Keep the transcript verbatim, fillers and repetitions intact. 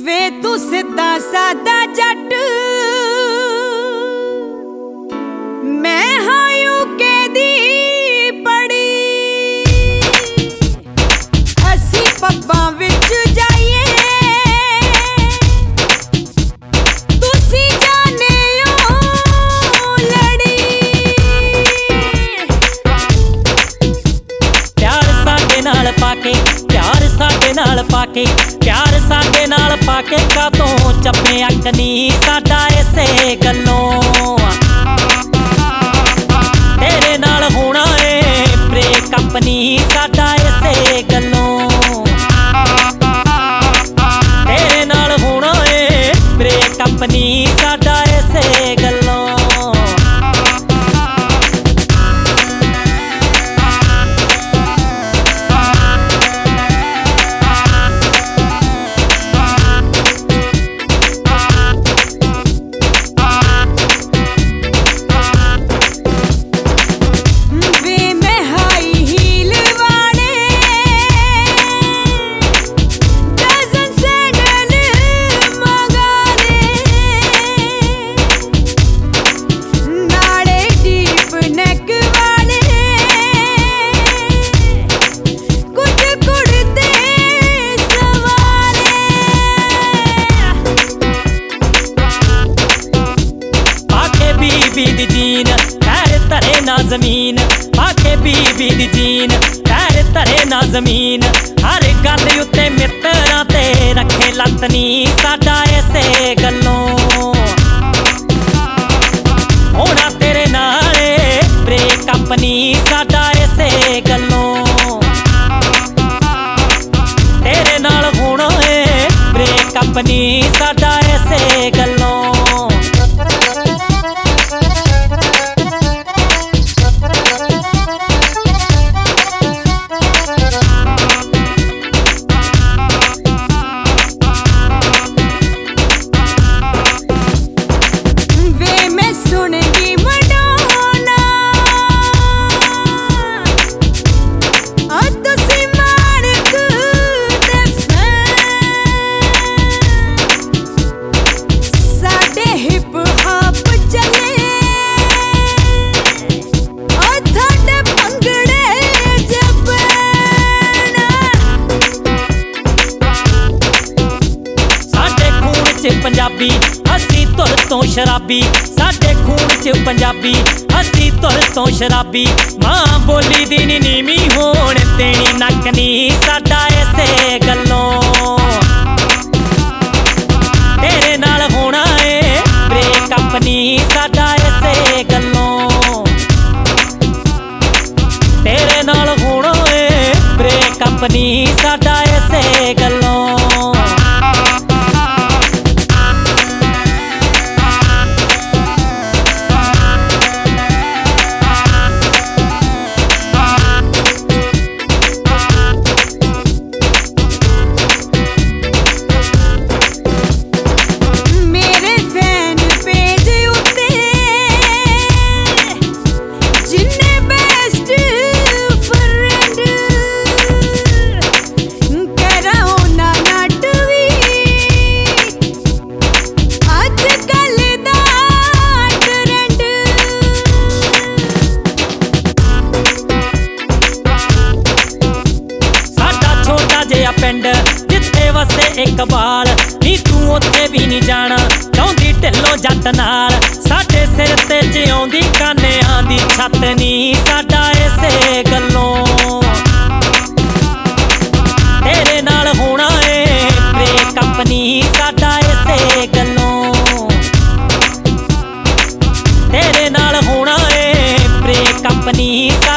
वे तू सिद्धा सादा जट मैं हाँ यूके दी पड़ी असी पब्बां विच जाइए तुसी जाने ओ लड़ी प्यार साडे नाल पाके प्यार साडे नाल पाके प्यार साडे नाल पाके कातों चप्पे अक नी साडा इसे गल्लों तेरे नाल होना है ब्रेकअप नी साडा इसे गल्लों तेरे नाल होना है ब्रेकअप नी साडा इसे गल्लों बीबी दी जीन पैर धरे ना जमीन पाके बीबी दी जीन पैर धरे ना जमीन हर गल उत्ते मित्तरां ते रखे लत्त नी साडा इसे गल्लों होना तेरे नाल ब्रेकअप नी साडा इसे गल्लों तेरे नाल होना है ब्रेकअप नी साडा इसे गल्लों पंजाबी असी धुर तो शराबी साडे खून च पंजाबी असी धुर तो शराबी मां बोली दी नी नीवी होण देनी नक नी साडा इसे गल्लों तेरे नाल होना है ब्रेकअप नी साडा इसे गल्लों तेरे नाल होना है ब्रेकअप नी साडा इसे गल्लों पिंड जिथे वसे एक बाल नी तू उत्थे भी नहीं जाना चाहुंदी ढिल्लों जट नाल साडे सिर ते जिउंदी कानियां दी छत नी साडा इसे गल्लों तेरे नाल होना है ब्रेकअप नी साडा इसे गल्लों तेरे नाल होना है ब्रेकअप नी